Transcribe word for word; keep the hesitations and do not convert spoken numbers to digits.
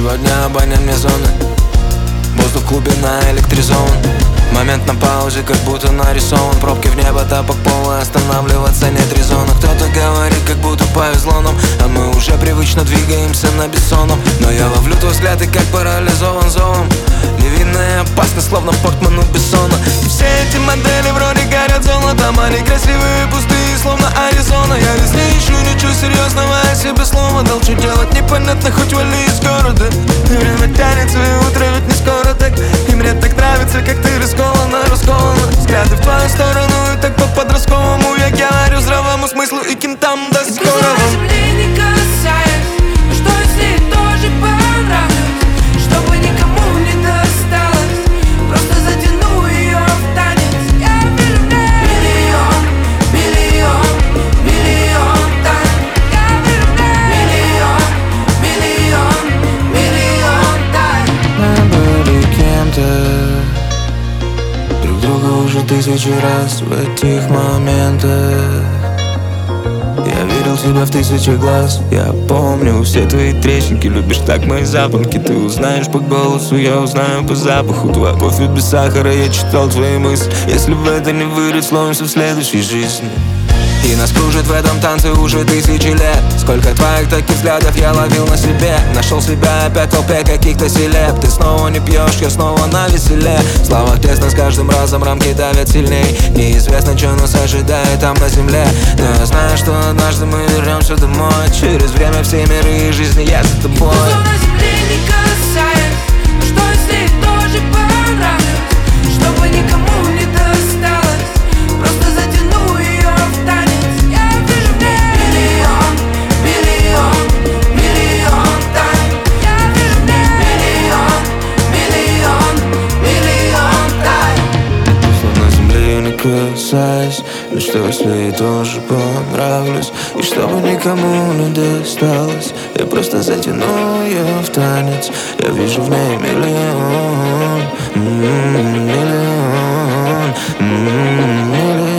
сегодня абонент мне зоны. Воздух глубина электризован. Момент на паузе, как будто нарисован. Пробки в небо, тапок пола, останавливаться нет резона. Кто-то говорит, как будто повезло нам, а мы уже привычно двигаемся на бессонном. Но я ловлю твой взгляд и как парализован зовом. Невинно и опасно, словно портман у Бессона. И все эти модели вроде горят золотом. Они красивые, пустые, словно Аризона. Я весь не ищу ничего серьезного, я себе слово дал. Что делать непонятно, хоть вали из города. И время тянется, и утро ведь не скоро так. И мне так нравится, как ты расколана, расколана. Взгляды в твою сторону и так по-подростковому. Я говорю здравому смыслу и кентам до скорого. Земли не касаясь, но что если тоже понравилось? Чтобы никому не досталось, просто затяну ее в танец. Я вижу в ней миллион, миллион, миллион тайн. Я вижу в ней миллион, миллион, миллион тайн. Мы были кем-то, друг друга уже тысячи раз в этих моментах. Я видел тебя в тысячи глаз. Я помню все твои трещинки. Любишь так мои запонки. Ты узнаешь по голосу, я узнаю по запаху. Твоя кофе без сахара, я читал твои мысли. Если в это не вырыть, словимся в следующей жизни. И нас кружит в этом танце уже тысячи лет. Сколько твоих таких взглядов я ловил на себе. Нашел себя опять в толпе каких-то селеб. Ты снова не пьешь, я снова на веселе. В словах тесно, с каждым разом рамки давят сильней. Неизвестно, что нас ожидает там на земле. Но я знаю, что однажды мы вернемся домой. Через время все миры и жизни я за тобой. Зона земли не касаясь, но что если тоже понравилось? Чтобы никому не досталось, просто затяну ее в танец. Я вижу в ней миллион, миллион, миллион тайн. Я вижу в ней миллион, миллион, миллион тайн. Словно земли не касаясь, но что если ей тоже понравлюсь? И чтобы никому не досталось, я просто затяну ее в танец. Я вижу в ней миллион, м-м, миллион, м-м, миллион.